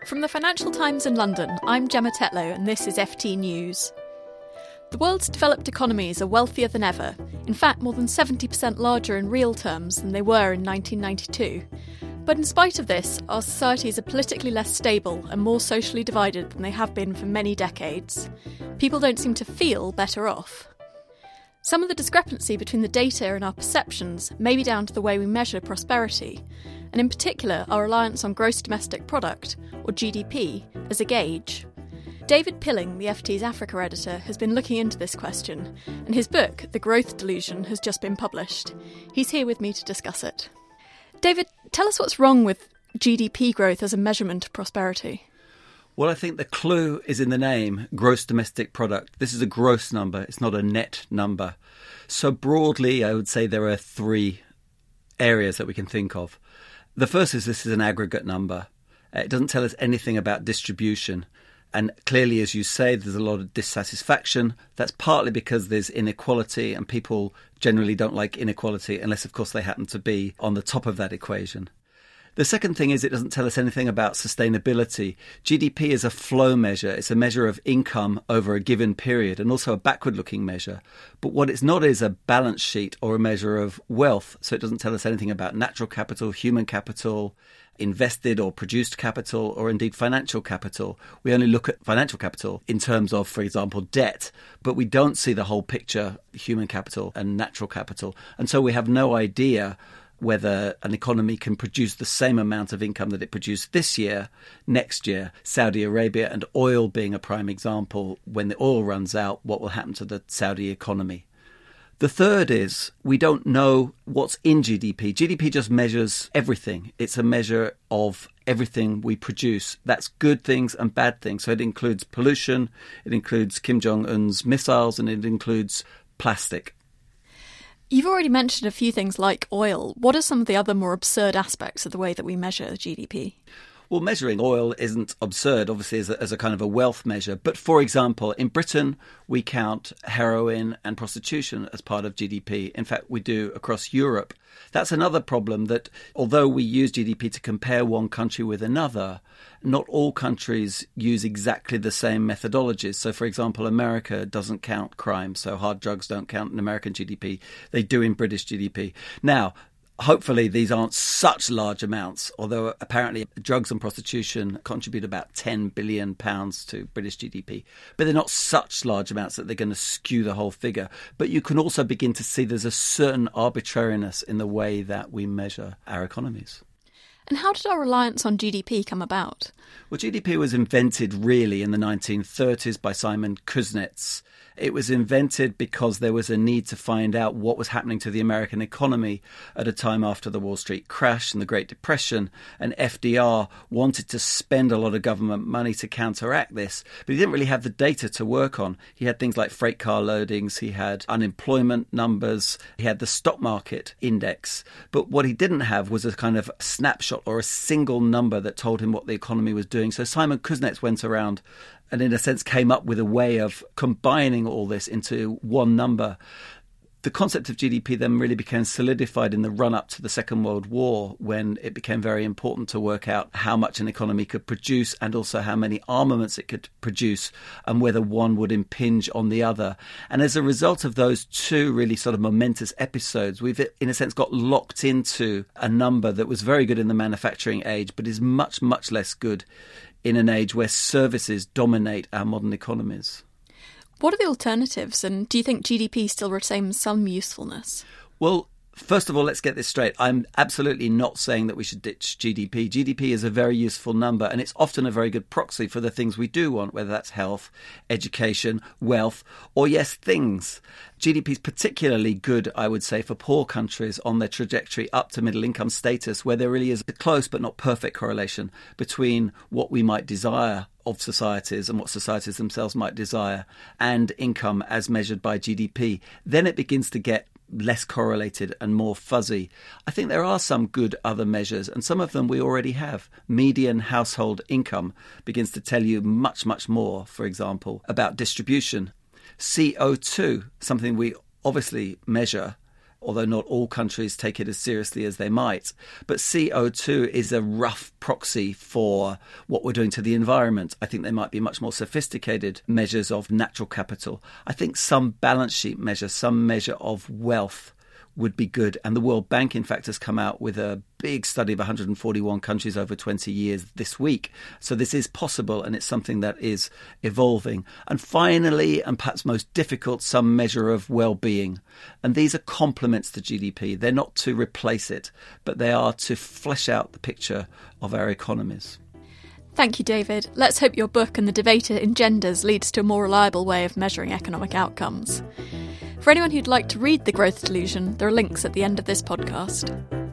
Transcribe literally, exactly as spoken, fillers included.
From the Financial Times in London, I'm Gemma Tetlow and this is F T News. The world's developed economies are wealthier than ever, in fact more than seventy percent larger in real terms than they were in nineteen ninety-two. But in spite of this, our societies are politically less stable and more socially divided than they have been for many decades. People don't seem to feel better off. Some of the discrepancy between the data and our perceptions may be down to the way we measure prosperity, and in particular our reliance on gross domestic product, or G D P, as a gauge. David Pilling, the F T's Africa editor, has been looking into this question, and his book, The Growth Delusion, has just been published. He's here with me to discuss it. David, tell us what's wrong with G D P growth as a measurement of prosperity. Well, I think the clue is in the name, gross domestic product. This is a gross number, it's not a net number. So broadly, I would say there are three areas that we can think of. The first is this is an aggregate number. It doesn't tell us anything about distribution. And clearly, as you say, there's a lot of dissatisfaction. That's partly because there's inequality and people generally don't like inequality unless, of course, they happen to be on the top of that equation. The second thing is it doesn't tell us anything about sustainability. G D P is a flow measure. It's a measure of income over a given period and also a backward-looking measure. But what it's not is a balance sheet or a measure of wealth. So it doesn't tell us anything about natural capital, human capital, invested or produced capital, or indeed financial capital. We only look at financial capital in terms of, for example, debt, but we don't see the whole picture, human capital and natural capital. And so we have no idea whether an economy can produce the same amount of income that it produced this year, next year. Saudi Arabia and oil being a prime example. When the oil runs out, what will happen to the Saudi economy? The third is we don't know what's in G D P. G D P just measures everything. It's a measure of everything we produce. That's good things and bad things. So it includes pollution, it includes Kim Jong-un's missiles, and it includes plastic. You've already mentioned a few things like oil. What are some of the other more absurd aspects of the way that we measure G D P? Well, measuring oil isn't absurd, obviously, as a, as a kind of a wealth measure. But for example, in Britain, we count heroin and prostitution as part of G D P. In fact, we do across Europe. That's another problem that although we use G D P to compare one country with another, not all countries use exactly the same methodologies. So, for example, America doesn't count crime. So hard drugs don't count in American G D P. They do in British G D P. Now, hopefully these aren't such large amounts, although apparently drugs and prostitution contribute about ten billion pounds to British G D P. But they're not such large amounts that they're going to skew the whole figure. But you can also begin to see there's a certain arbitrariness in the way that we measure our economies. And how did our reliance on G D P come about? Well, G D P was invented really in the nineteen thirties by Simon Kuznets. It was invented because there was a need to find out what was happening to the American economy at a time after the Wall Street crash and the Great Depression. And F D R wanted to spend a lot of government money to counteract this, but he didn't really have the data to work on. He had things like freight car loadings, he had unemployment numbers, he had the stock market index. But what he didn't have was a kind of snapshot or a single number that told him what the economy was doing. So Simon Kuznets went around and in a sense came up with a way of combining all this into one number. The concept of G D P then really became solidified in the run-up to the Second World War, when it became very important to work out how much an economy could produce and also how many armaments it could produce and whether one would impinge on the other. And as a result of those two really sort of momentous episodes, we've in a sense got locked into a number that was very good in the manufacturing age but is much, much less good in an age where services dominate our modern economies. What are the alternatives, and do you think G D P still retains some usefulness? Well, first of all, let's get this straight. I'm absolutely not saying that we should ditch G D P. G D P is a very useful number, and it's often a very good proxy for the things we do want, whether that's health, education, wealth, or, yes, things. G D P is particularly good, I would say, for poor countries on their trajectory up to middle income status, where there really is a close but not perfect correlation between what we might desire of societies and what societies themselves might desire and income as measured by G D P. Then it begins to get less correlated and more fuzzy. I think there are some good other measures, and some of them we already have. Median household income begins to tell you much, much more, for example, about distribution. C O two, something we obviously measure, although not all countries take it as seriously as they might. But C O two is a rough proxy for what we're doing to the environment. I think there might be much more sophisticated measures of natural capital. I think some balance sheet measure, some measure of wealth would be good. And the World Bank, in fact, has come out with a big study of one hundred forty-one countries over twenty years this week. So this is possible, and it's something that is evolving. And finally, and perhaps most difficult, some measure of well-being. And these are complements to G D P. They're not to replace it, but they are to flesh out the picture of our economies. Thank you, David. Let's hope your book and the debate it engenders leads to a more reliable way of measuring economic outcomes. For anyone who'd like to read The Growth Delusion, there are links at the end of this podcast.